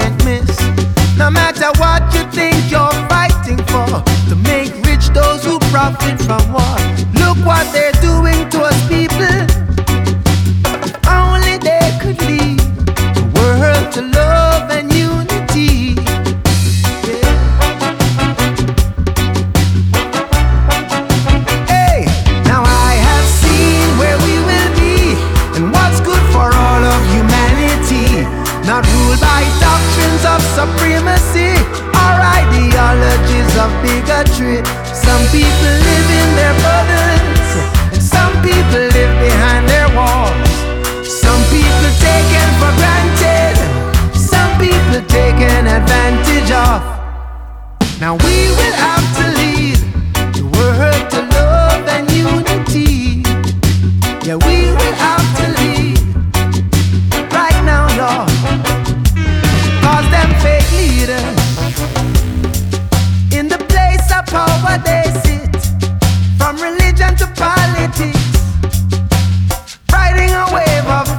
can't miss. No matter what you think you're fighting for, to make rich those who profit from war. Look what they're doing to us people. If only they could lead the world to love and unity. Yeah. Hey, now I have seen where we will be and what's good for all of humanity. Not ruled by doctrines of supremacy or ideologies of bigotry. Some people live in their burdens, and some people live behind their walls. Some people taken for granted, some people taken advantage of. Now we will have to lead the world to love and unity. Yeah, we will have to lead right now, Lord. Cause them fake leaders in the place of power they sit, from religion to politics, riding a wave of